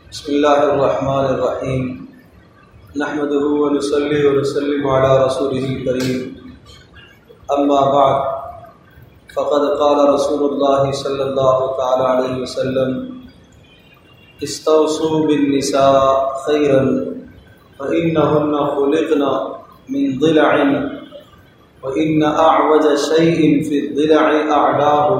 بسم اللہ الرحمن الرحیم نحمده ونصلی ونسلم علی رسوله الکریم اما بعد فقد قال رسول اللہ صلی اللہ تعالی علیہ وسلم استوصوا بالنساء خیرا فإنهن خلقن من ضلع وإن أعوج شيء في الضلع أعلاه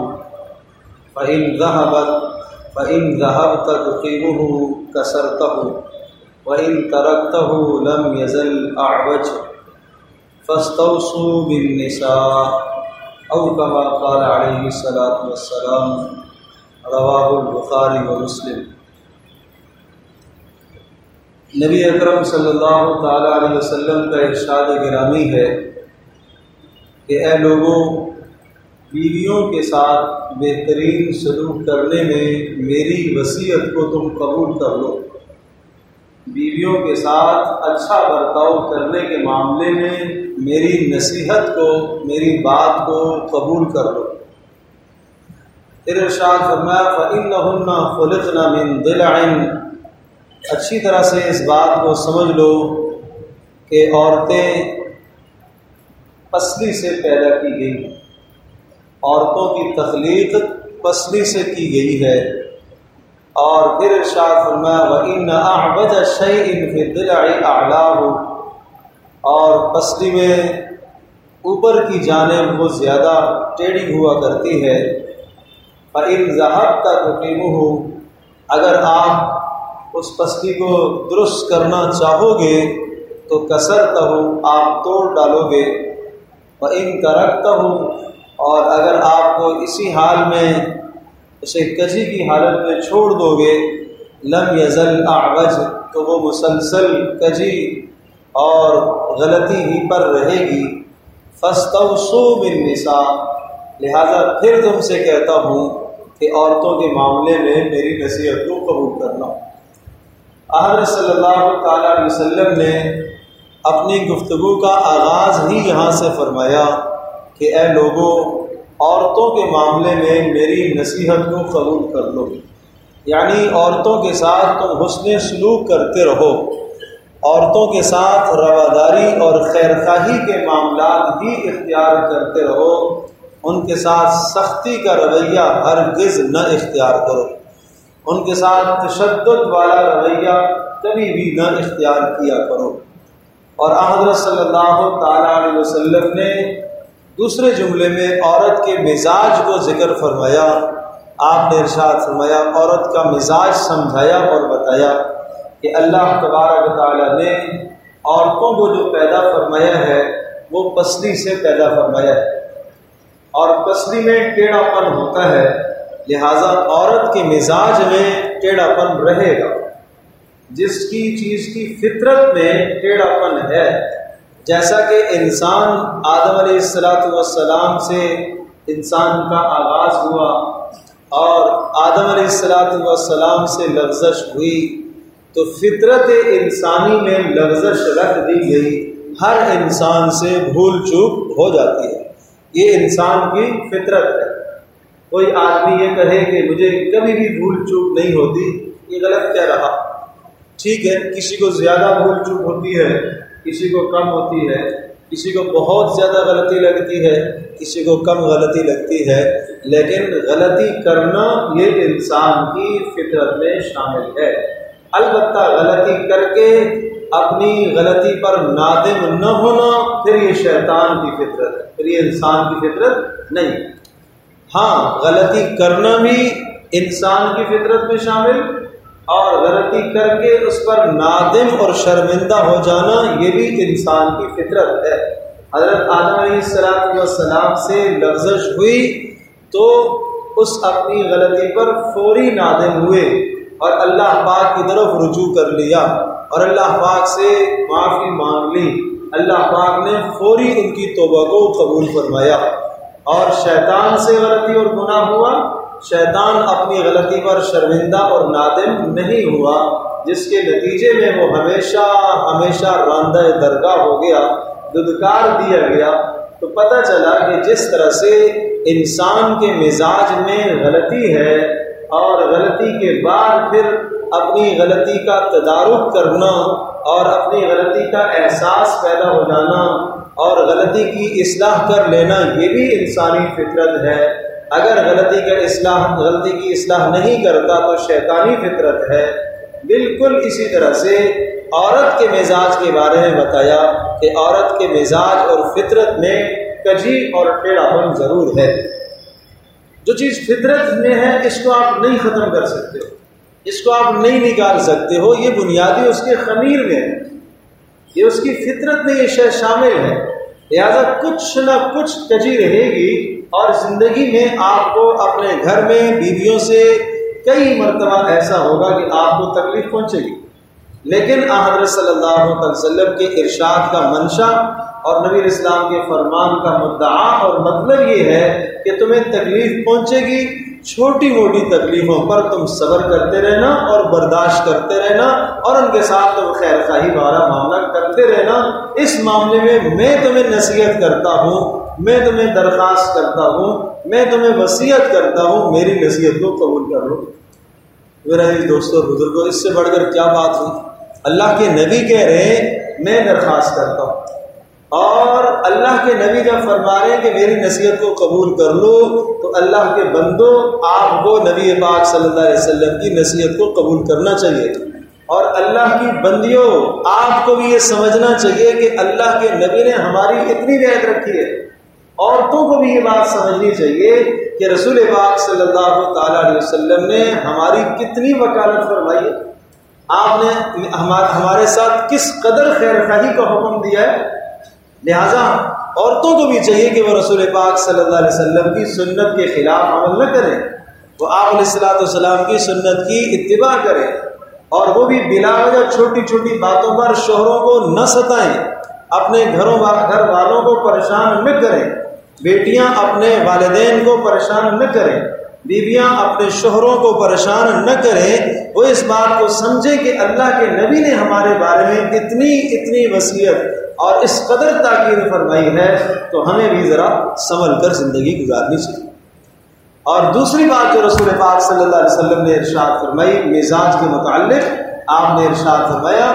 فإن ذهبت تقيمه كسرته وإن تركته لم يزل أعوج فاستوصوا بالنساء أو كما قال عليه الصلاة والسلام رواه البخاری ومسلم۔ نبی اکرم صلی اللہ تعالی علیہ وسلم کا ارشاد گرامی ہے کہ اے لوگوں، بیویوں کے ساتھ بہترین سلوک کرنے میں میری وصیت کو تم قبول کر لو، بیویوں کے ساتھ اچھا برتاؤ کرنے کے معاملے میں میری نصیحت کو، میری بات کو قبول کر لو۔ پھر ارشاد فرمایا فَإِنَّهُنَّ خُلِقْنَ مِن ضِلْعٍ، اچھی طرح سے اس بات کو سمجھ لو کہ عورتیں پسلی سے پیدا کی گئی، عورتوں کی تخلیق پسلی سے کی گئی ہے۔ اور پھر ارشاد فرمایا وَإِنَّ أَعْوَجَ شَيْءٍ فِي الضِّلْعِ أَعْلَاهُ، اور پسلی میں اوپر کی جانب وہ زیادہ ٹیڑھی ہوا کرتی ہے۔ فَإِنْ ذَهَبْتَ تُقِيمُهُ، اگر آپ اس پسلی کو درست کرنا چاہو گے تو کسرتہ، آپ توڑ ڈالو گے۔ وَإِنْ تَرَكْتَهُ، اور اگر آپ کو اسی حال میں اسے کجی کی حالت میں چھوڑ دو گے، لم یزل اعوج، تو وہ مسلسل کجی اور غلطی ہی پر رہے گی۔ فاستوصوا بالنساء، لہذا پھر تم سے کہتا ہوں کہ عورتوں کے معاملے میں میری نصیحت کو قبول کرنا۔ حضرت صلی اللہ تعالی علیہ وسلم نے اپنی گفتگو کا آغاز ہی یہاں سے فرمایا کہ اے لوگوں، عورتوں کے معاملے میں میری نصیحت کو قبول کر لو، یعنی عورتوں کے ساتھ تم حسن سلوک کرتے رہو، عورتوں کے ساتھ رواداری اور خیرخواہی کے معاملات ہی اختیار کرتے رہو، ان کے ساتھ سختی کا رویہ ہرگز نہ اختیار کرو، ان کے ساتھ تشدد والا رویہ کبھی بھی نہ اختیار کیا کرو۔ اور حضرت صلی اللہ تعالی علیہ وسلم نے دوسرے جملے میں عورت کے مزاج کو ذکر فرمایا۔ آپ نے ارشاد فرمایا، عورت کا مزاج سمجھایا اور بتایا کہ اللہ تبارک و تعالی نے عورتوں کو جو پیدا فرمایا ہے وہ پسلی سے پیدا فرمایا ہے، اور پسلی میں ٹیڑھا پن ہوتا ہے، لہٰذا عورت کے مزاج میں ٹیڑھا پن رہے گا۔ جس کی چیز کی فطرت میں ٹیڑھا پن ہے، جیسا کہ انسان آدم علیہ السلام سے انسان کا آغاز ہوا اور آدم علیہ السلام سے لغزش ہوئی، تو فطرت انسانی میں لغزش رکھ دی گئی، ہر انسان سے بھول چوک ہو جاتی ہے، یہ انسان کی فطرت ہے۔ کوئی آدمی یہ کہے کہ مجھے کبھی بھی بھول چوک نہیں ہوتی، یہ غلط کہہ رہا۔ ٹھیک ہے، کسی کو زیادہ بھول چوک ہوتی ہے، کسی کو کم ہوتی ہے، کسی کو بہت زیادہ غلطی لگتی ہے، کسی کو کم غلطی لگتی ہے، لیکن غلطی کرنا یہ انسان کی فطرت میں شامل ہے۔ البتہ غلطی کر کے اپنی غلطی پر نادم نہ ہونا پھر یہ شیطان کی فطرت ہے، پھر یہ انسان کی فطرت نہیں۔ ہاں، غلطی کرنا بھی انسان کی فطرت میں شامل، اور غلطی کر کے اس پر نادم اور شرمندہ ہو جانا یہ بھی انسان کی فطرت ہے۔ حضرت آدم علیہ السلام سے لغزش ہوئی تو اس اپنی غلطی پر فوری نادم ہوئے اور اللہ پاک کی طرف رجوع کر لیا اور اللہ پاک سے معافی مانگ لی۔ اللہ پاک نے فوری ان کی توبہ کو قبول فرمایا۔ اور شیطان سے غلطی اور گناہ ہوا، شیطان اپنی غلطی پر شرمندہ اور نادم نہیں ہوا، جس کے نتیجے میں وہ ہمیشہ ہمیشہ راندہ درگاہ ہو گیا، دھتکار دیا گیا۔ تو پتہ چلا کہ جس طرح سے انسان کے مزاج میں غلطی ہے اور غلطی کے بعد پھر اپنی غلطی کا تدارک کرنا اور اپنی غلطی کا احساس پیدا ہو جانا اور غلطی کی اصلاح کر لینا، یہ بھی انسانی فطرت ہے۔ اگر غلطی کی اصلاح نہیں کرتا تو شیطانی فطرت ہے۔ بالکل اسی طرح سے عورت کے مزاج کے بارے میں بتایا کہ عورت کے مزاج اور فطرت میں کجی اور ٹیڑھا پن ضرور ہے۔ جو چیز فطرت میں ہے اس کو آپ نہیں ختم کر سکتے ہو، اس کو آپ نہیں نکال سکتے ہو، یہ بنیادی اس کے خمیر میں ہے، یہ اس کی فطرت میں یہ شے شامل ہے۔ لہذا کچھ نہ کچھ کجی رہے گی، اور زندگی میں آپ کو اپنے گھر میں بیویوں سے کئی مرتبہ ایسا ہوگا کہ آپ کو تکلیف پہنچے گی، لیکن حضرت صلی اللہ علیہ وسلم کے ارشاد کا منشا اور نبی اسلام کے فرمان کا مدعا اور مطلب یہ ہے کہ تمہیں تکلیف پہنچے گی، چھوٹی موٹی تکلیفوں پر تم صبر کرتے رہنا اور برداشت کرتے رہنا، اور ان کے ساتھ تم خیر خواہی والا معاملہ کرتے رہنا۔ اس معاملے میں تمہیں نصیحت کرتا ہوں، میں تمہیں درخواست کرتا ہوں، میں تمہیں وصیت کرتا ہوں، میری نصیحت کو قبول کر لو۔ میرا دوستوں اور بزرگوں، اس سے بڑھ کر کیا بات ہوئی؟ اللہ کے نبی کہہ رہے ہیں میں درخواست کرتا ہوں، اور اللہ کے نبی جب فرما رہے ہیں کہ میری نصیحت کو قبول کر لو، تو اللہ کے بندوں آپ کو نبی پاک صلی اللہ علیہ وسلم کی نصیحت کو قبول کرنا چاہیے، اور اللہ کی بندیوں آپ کو بھی یہ سمجھنا چاہیے کہ اللہ کے نبی نے ہماری اتنی رعایت رکھی ہے۔ عورتوں کو بھی یہ بات سمجھنی چاہیے کہ رسول پاک صلی اللہ تعالیٰ علیہ وسلم نے ہماری کتنی وکالت فرمائی ہے، آپ نے ہمارے ساتھ کس قدر خیر خواہی کا حکم دیا ہے۔ لہٰذا عورتوں کو بھی چاہیے کہ وہ رسول پاک صلی اللہ علیہ وسلم کی سنت کے خلاف عمل نہ کریں، وہ آپ علیہ الصلوۃ والسلام کی سنت کی اتباع کریں، اور وہ بھی بلا وجہ چھوٹی چھوٹی باتوں پر شوہروں کو نہ ستائیں، اپنے گھر والوں کو پریشان نہ کریں، بیٹیاں اپنے والدین کو پریشان نہ کریں، بیویاں اپنے شوہروں کو پریشان نہ کریں۔ وہ اس بات کو سمجھے کہ اللہ کے نبی نے ہمارے بارے میں اتنی وصیت اور اس قدر تاکید فرمائی ہے، تو ہمیں بھی ذرا سنبھل کر زندگی گزارنی چاہیے۔ اور دوسری بات جو رسول پاک صلی اللہ علیہ وسلم نے ارشاد فرمائی مزاج کے متعلق، آپ نے ارشاد فرمایا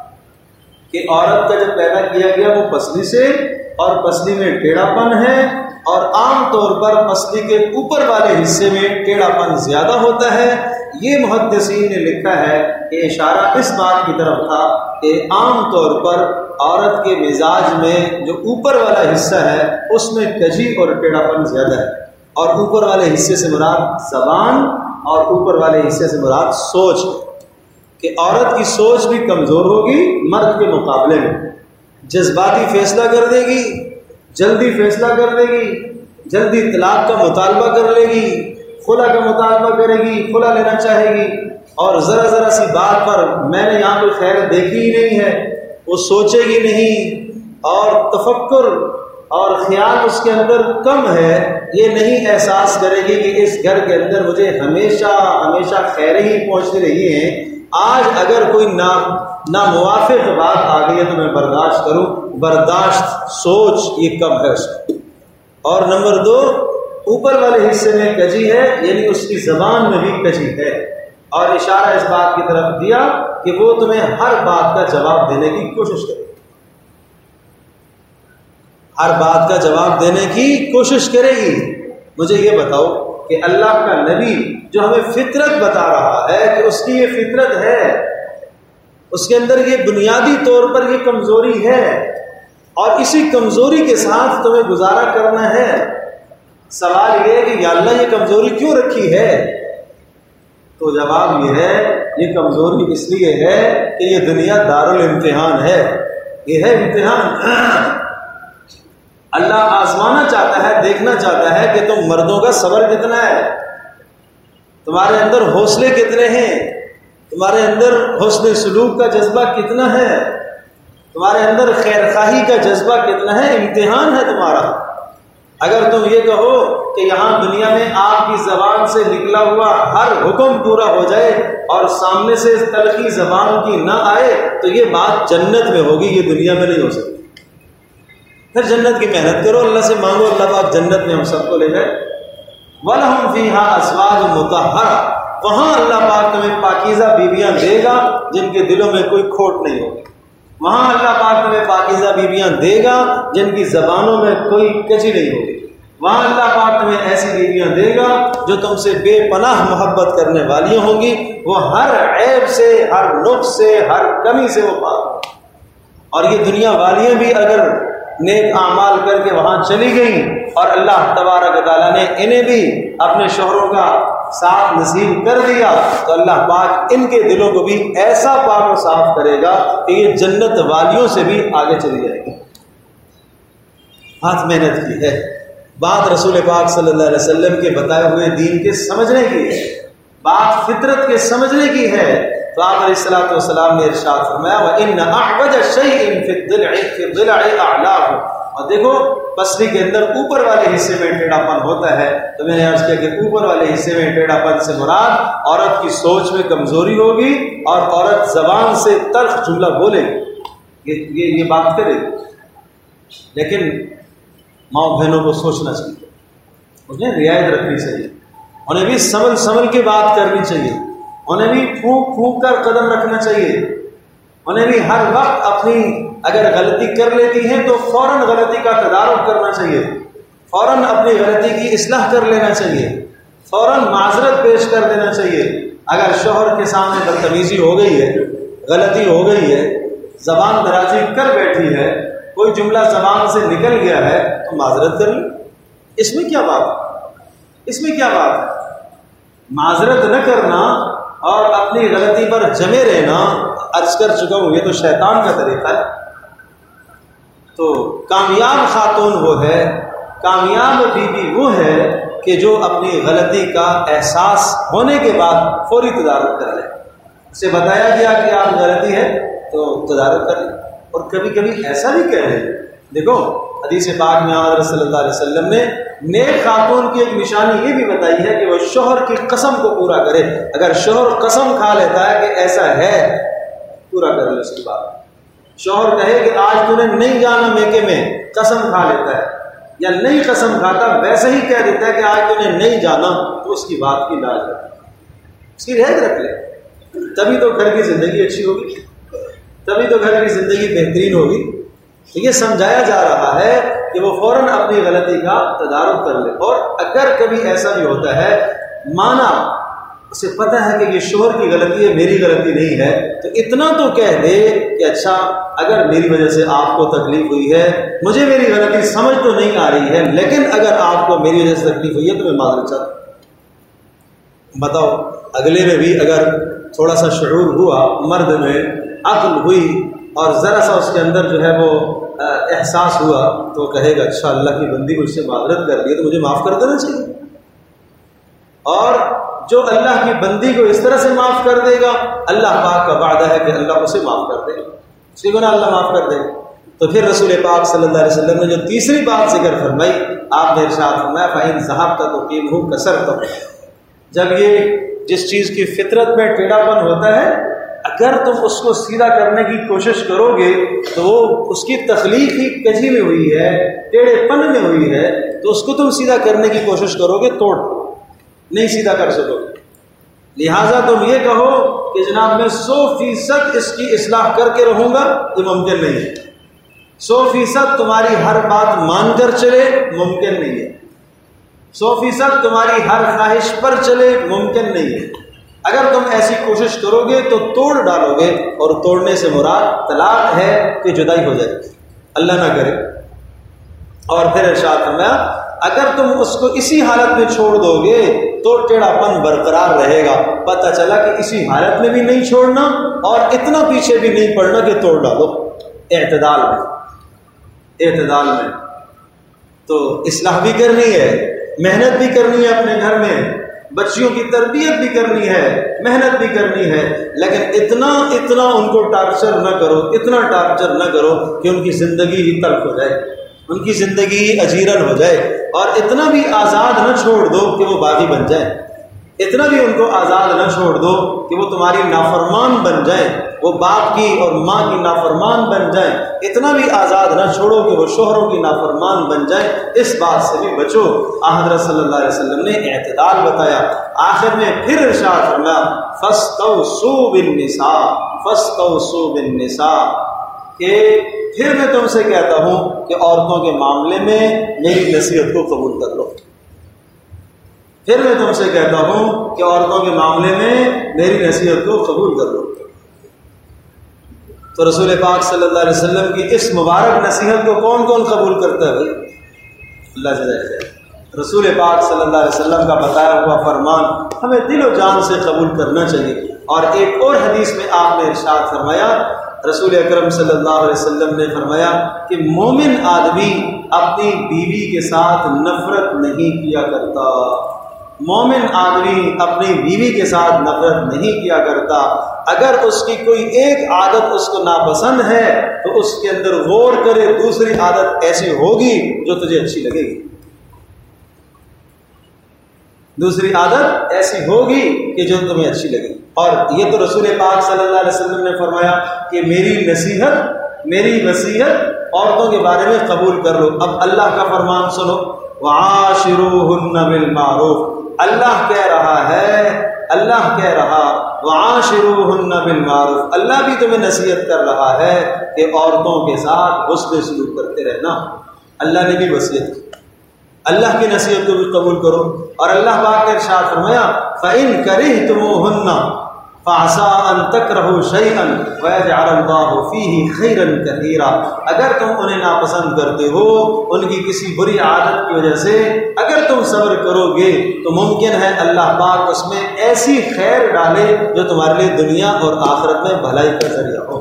کہ عورت کا جب پیدا کیا گیا وہ پسلی سے، اور پسلی میں ٹیڑھا پن ہے، اور عام طور پر پسلی کے اوپر والے حصے میں ٹیڑھا پن زیادہ ہوتا ہے۔ یہ محدثین نے لکھا ہے کہ اشارہ اس بات کی طرف تھا کہ عام طور پر عورت کے مزاج میں جو اوپر والا حصہ ہے اس میں کجی اور ٹیڑھا پن زیادہ ہے، اور اوپر والے حصے سے مراد زبان اور اوپر والے حصے سے مراد سوچ، کہ عورت کی سوچ بھی کمزور ہوگی مرد کے مقابلے میں، جذباتی فیصلہ کر دے گی، جلدی فیصلہ کر دے گی، جلدی طلاق کا مطالبہ کر لے گی، خلا کا مطالبہ کرے گی، خلا لینا چاہے گی، اور ذرا سی بات پر میں نے یہاں کوئی خیر دیکھی ہی نہیں ہے وہ سوچے گی نہیں، اور تفکر اور خیال اس کے اندر کم ہے، یہ نہیں احساس کرے گی کہ اس گھر کے اندر مجھے ہمیشہ خیریں ہی پہنچتی رہی ہیں، آج اگر کوئی ناموافق بات آ گئی ہے تو میں برداشت کروں، برداشت سوچ یہ کم ہے اس کو۔ اور نمبر 2، اوپر والے حصے میں کجی ہے، یعنی اس کی زبان میں بھی کجی ہے، اور اشارہ اس بات کی طرف دیا کہ وہ تمہیں ہر بات کا جواب دینے کی کوشش کرے، ہر بات کا جواب دینے کی کوشش کرے گی۔ مجھے یہ بتاؤ کہ اللہ کا نبی جو ہمیں فطرت بتا رہا ہے کہ اس کی یہ فطرت ہے، اس کے اندر یہ بنیادی طور پر یہ کمزوری ہے، اور اسی کمزوری کے ساتھ تمہیں گزارا کرنا ہے۔ سوال یہ ہے کہ یا اللہ یہ کمزوری کیوں رکھی ہے؟ تو جواب یہ ہے یہ کمزوری اس لیے ہے کہ یہ دنیا دارالامتحان ہے، یہ ہے امتحان۔ اللہ آزمانا چاہتا ہے، دیکھنا چاہتا ہے کہ تم مردوں کا صبر کتنا ہے، تمہارے اندر حوصلے کتنے ہیں، تمہارے اندر حسن سلوک کا جذبہ کتنا ہے، تمہارے اندر خیر خواہی کا جذبہ کتنا ہے، امتحان ہے تمہارا۔ اگر تم یہ کہو کہ یہاں دنیا میں آپ کی زبان سے نکلا ہوا ہر حکم پورا ہو جائے اور سامنے سے تلخی زبان کی نہ آئے تو یہ بات جنت میں ہوگی، یہ دنیا میں نہیں ہو سکتی۔ پھر جنت کی محنت کرو، اللہ سے مانگو اللہ پاک جنت میں ہم سب کو لے جائے۔ وَلَهُمْ فِيهَا أَزْوَاجٌ مُطَهَّرَةٌ، وہاں اللہ پاک تمہیں پاکیزہ بیویاں دے گا جن کے دلوں میں کوئی کھوٹ نہیں ہوگی. وہاں اللہ پاک تمہیں پاکیزہ بیویاں دے گا جن کی زبانوں میں کوئی کجی نہیں ہوگی. وہاں اللہ پاک تمہیں ایسی بیویاں دے گا جو تم سے بے پناہ محبت کرنے والی ہوں گی. وہ ہر عیب سے، ہر نقص سے، ہر کمی سے وہ پاک ہوں. اور یہ دنیا والیاں بھی اگر نیک اعمال کر کے وہاں چلی گئیں اور اللہ تبارک و تعالیٰ نے انہیں بھی اپنے شوہروں کا ساتھ نصیب کر دیا تو اللہ پاک ان کے دلوں کو بھی ایسا پاک و صاف کرے گا کہ یہ جنت والیوں سے بھی آگے چلی جائے گی. بات محنت کی ہے، بات رسول پاک صلی اللہ علیہ وسلم کے بتائے ہوئے دین کے سمجھنے کی ہے، بات فطرت کے سمجھنے کی ہے. تو آپ علیہ الصلوۃ والسلام نے ارشاد فرمایا وَإِنَّ أَعْوَجَ شَيْءٍ فِي الضِّلْعِ أَعْلَاهُ. اور دیکھو پسلی کے اندر اوپر والے حصے میں ٹیڑھا پن ہوتا ہے. تو میں نے عرض کیا کہ اوپر والے حصے میں ٹیڑھا پن سے مراد عورت کی سوچ میں کمزوری ہوگی اور عورت زبان سے تلخ جملہ بولے گی، یہ بات کرے گی. لیکن ماں بہنوں کو سوچنا چاہیے، انہیں رعایت رکھنی چاہیے، انہیں بھی سنبھل کے بات کرنی چاہیے، انہیں بھی پھونک پھونک کر قدم رکھنا چاہیے، انہیں بھی ہر وقت اپنی اگر غلطی کر لیتی ہیں تو فوراً غلطی کا تدارک کرنا چاہیے، فوراً اپنی غلطی کی اصلاح کر لینا چاہیے، فوراً معذرت پیش کر دینا چاہیے. اگر شوہر کے سامنے بدتمیزی ہو گئی ہے، غلطی ہو گئی ہے، زبان درازی کر بیٹھی ہے، کوئی جملہ زبان سے نکل گیا ہے تو معذرت کر لیں. اس میں کیا بات ہے؟ اس میں کیا بات ہے؟ معذرت نہ کرنا اور اپنی غلطی پر جمے رہنا، عرض کر چکا ہوں یہ تو شیطان کا طریقہ ہے. تو کامیاب خاتون وہ ہے، کامیاب بیوی وہ ہے کہ جو اپنی غلطی کا احساس ہونے کے بعد فوری تدارک کر لے. اسے بتایا گیا کہ آپ غلطی ہے تو تدارک کر لیں. اور کبھی کبھی ایسا بھی کہہ رہے ہیں، دیکھو حدیث پاک میں حضرت صلی اللہ علیہ وسلم نے نیک خاتون کی ایک نشانی یہ بھی بتائی ہے کہ وہ شوہر کی قسم کو پورا کرے. اگر شوہر قسم کھا لیتا ہے کہ ایسا ہے، پورا کر لے اس کی بات. شوہر کہے کہ آج تو نے نہیں جانا میکے میں، قسم کھا لیتا ہے، یا نہیں قسم کھاتا ویسے ہی کہہ دیتا ہے کہ آج تو نے نہیں جانا، تو اس کی بات کی لاج رکھ، اس کی رعایت رکھ لے. تبھی تو گھر کی زندگی اچھی ہوگی، تبھی تو گھر کی زندگی بہترین ہوگی. تو یہ سمجھایا جا رہا ہے کہ وہ فوراً اپنی غلطی کا تدارک کر لے. اور اگر کبھی ایسا بھی ہوتا ہے، مانا اسے پتہ ہے کہ یہ شوہر کی غلطی ہے، میری غلطی نہیں ہے، تو اتنا تو کہہ دے کہ اچھا اگر میری وجہ سے آپ کو تکلیف ہوئی ہے، مجھے میری غلطی سمجھ تو نہیں آ رہی ہے، لیکن اگر آپ کو میری وجہ سے تکلیف ہوئی ہے تو میں معذرت چاہتا ہوں. بتاؤ اگلے میں بھی اگر تھوڑا سا شعور ہوا، مرد میں عقل ہوئی اور ذرا سا اس کے اندر جو ہے وہ احساس ہوا، تو کہے گا اچھا اللہ کی بندی مجھ سے معذرت کر دی تو مجھے معاف کر دینا چاہیے. اور جو اللہ کی بندی کو اس طرح سے معاف کر دے گا، اللہ پاک کا وعدہ ہے کہ اللہ اسے معاف کر دے گا، اس کی گناہ اللہ معاف کر دے گا. تو پھر رسول پاک صلی اللہ علیہ وسلم نے جو تیسری بات ذکر فرمائی، آپ نے ارشاد فرمایا فَإِن ذَهَبْتَ تُقِيمُهُ كَسَرْتَهُ. جب یہ جس چیز کی فطرت میں ٹیڑھا پن ہوتا ہے، اگر تم اس کو سیدھا کرنے کی کوشش کرو گے تو وہ اس کی تخلیق ہی کجی میں ہوئی ہے، ٹیڑھے پن میں ہوئی ہے، تو اس کو تم سیدھا کرنے کی کوشش کرو گے توڑ نہیں سیدھا کر سکو گے. لہٰذا تم یہ کہو کہ جناب میں 100% اس کی اصلاح کر کے رہوں گا، یہ ممکن نہیں ہے. 100% تمہاری ہر بات مان کر چلے، ممکن نہیں ہے. 100% تمہاری ہر خواہش پر چلے، ممکن نہیں ہے. اگر تم ایسی کوشش کرو گے تو توڑ ڈالو گے، اور توڑنے سے مراد طلاق ہے کہ جدائی ہو جائے گی، اللہ نہ کرے. اور پھر ارشاد فرمایا اگر تم اس کو اسی حالت میں چھوڑ دو گے تو ٹیڑھا پن برقرار رہے گا. پتہ چلا کہ اسی حالت میں بھی نہیں چھوڑنا اور اتنا پیچھے بھی نہیں پڑنا کہ توڑ ڈالو. اعتدال میں تو اصلاح بھی کرنی ہے، محنت بھی کرنی ہے، اپنے گھر میں بچیوں کی تربیت بھی کرنی ہے، محنت بھی کرنی ہے، لیکن اتنا ان کو ٹارچر نہ کرو، اتنا ٹارچر نہ کرو کہ ان کی زندگی ہی تلخ ہو جائے، ان کی زندگی اجیرن ہو جائے، اور اتنا بھی آزاد نہ چھوڑ دو کہ وہ باغی بن جائے. اتنا بھی ان کو آزاد نہ چھوڑ دو کہ وہ تمہاری نافرمان بن جائیں، وہ باپ کی اور ماں کی نافرمان بن جائیں، اتنا بھی آزاد نہ چھوڑو کہ وہ شوہروں کی نافرمان بن جائیں، اس بات سے بھی بچو۔ حضرت صلی اللہ علیہ وسلم نے اعتدال بتایا، آخر میں پھر ارشاد فرمایا فاستوصوا بالنساء، فاستوصوا بالنساء، کہ پھر میں تم سے کہتا ہوں کہ عورتوں کے معاملے میں میری نصیحت کو قبول کر لو، پھر میں تم سے کہتا ہوں کہ عورتوں کے معاملے میں میری نصیحت کو قبول کر لو۔ تو رسول پاک صلی اللہ علیہ وسلم کی اس مبارک نصیحت کو کون کون قبول کرتا ہے بھائی؟ اللہ جل۔ رسول پاک صلی اللہ علیہ وسلم کا بتایا ہوا فرمان ہمیں دل و جان سے قبول کرنا چاہیے۔ اور ایک اور حدیث میں آپ نے ارشاد فرمایا، رسول اکرم صلی اللہ علیہ وسلم نے فرمایا کہ مومن آدمی اپنی بیوی کے ساتھ نفرت نہیں کیا کرتا، مومن آدمی اپنی بیوی کے ساتھ نفرت نہیں کیا کرتا۔ اگر اس کی کوئی ایک عادت اس کو ناپسند ہے تو اس کے اندر غور کرے، دوسری عادت ایسی ہوگی جو تجھے اچھی لگے گی، دوسری عادت ایسی ہوگی کہ جو تمہیں اچھی لگے گی۔ اور یہ تو رسول پاک صلی اللہ علیہ وسلم نے فرمایا کہ میری نصیحت، میری وصیت عورتوں کے بارے میں قبول کر لو۔ اب اللہ کا فرمان سنو، وعاشروہن بالمعروف، اللہ کہہ رہا ہے، اللہ کہہ رہا وعاشروہن بالمعروف، اللہ بھی تمہیں نصیحت کر رہا ہے کہ عورتوں کے ساتھ حسن سلوک کرتے رہنا۔ اللہ نے بھی وصیت کی، اللہ کی نصیحت کو بھی قبول کرو۔ اور اللہ پاک نے ارشاد فرمایا فَإِن كَرِهْتُمُوهُنَّ فَعَسَىٰ أَن تَكْرَهُوا شَيْئًا وَيَجْعَلَ اللَّهُ فِيهِ خَيْرًا كَثِيرًا، اگر تم انہیں ناپسند کرتے ہو ان کی کسی بری عادت کی وجہ سے، اگر تم صبر کرو گے تو ممکن ہے اللہ پاک اس میں ایسی خیر ڈالے جو تمہارے لیے دنیا اور آخرت میں بھلائی کا ذریعہ ہو۔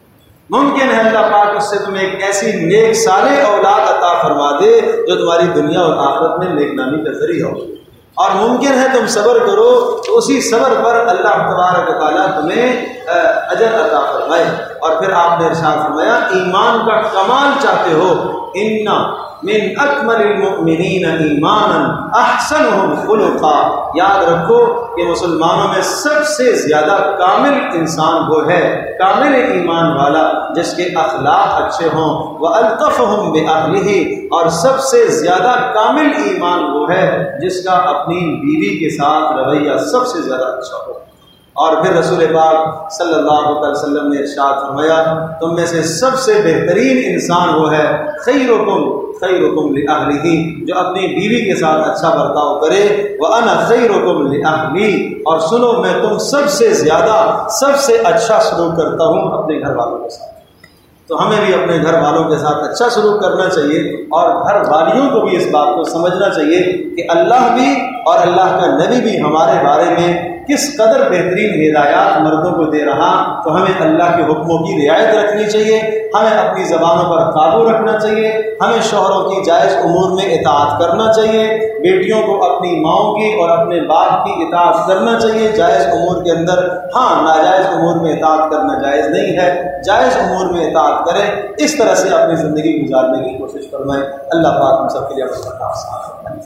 ممکن ہے اللہ پاک اس سے تمہیں ایک ایسی نیک صالح اولاد عطا فرما دے جو تمہاری دنیا اور آخرت میں نیک نامی کا ذریعہ ہو۔ اور ممکن ہے تم صبر کرو تو اسی صبر پر اللہ تبارک و تعالیٰ تمہیں اجر عطا فرمائے۔ اور پھر آپ نے ارشاد فرمایا ایمان کا کمال چاہتے ہو، ان من اکمل المؤمنین ایمانا احسنہم خلقا، یاد رکھو کہ مسلمانوں میں سب سے زیادہ کامل انسان وہ ہے، کامل ایمان والا جس کے اخلاق اچھے ہوں، وَأَلْطَفُهُمْ بِأَهْلِهِ، اور سب سے زیادہ کامل ایمان وہ ہے جس کا اپنی بیوی کے ساتھ رویہ سب سے زیادہ اچھا ہو۔ اور پھر رسول پاک صلی اللہ علیہ وسلم نے ارشاد فرمایا تم میں سے سب سے بہترین انسان وہ ہے خیرکم خیرکم لأہلہ، جو اپنی بیوی کے ساتھ اچھا برتاؤ کرے، وَأَنَا خَيْرُكُمْ لِأَهْلِي، اور سنو میں تم سب سے زیادہ سب سے اچھا سلوک کرتا ہوں اپنے گھر والوں کے ساتھ۔ تو ہمیں بھی اپنے گھر والوں کے ساتھ اچھا سلوک کرنا چاہیے، اور گھر والیوں کو بھی اس بات کو سمجھنا چاہیے کہ اللہ بھی اور اللہ کا نبی بھی ہمارے بارے میں کس قدر بہترین ہدایات مردوں کو دے رہا، تو ہمیں اللہ کے حکموں کی رعایت رکھنی چاہیے، ہمیں اپنی زبانوں پر قابو رکھنا چاہیے، ہمیں شوہروں کی جائز امور میں اطاعت کرنا چاہیے، بیٹیوں کو اپنی ماؤں کی اور اپنے باپ کی اطاعت کرنا چاہیے جائز امور کے اندر۔ ہاں ناجائز امور میں اطاعت کرنا جائز نہیں ہے، جائز امور میں اطاعت کریں، اس طرح سے اپنی زندگی گزارنے کی کوشش فرمائیں۔ اللہ پاک ہم سب کے لیے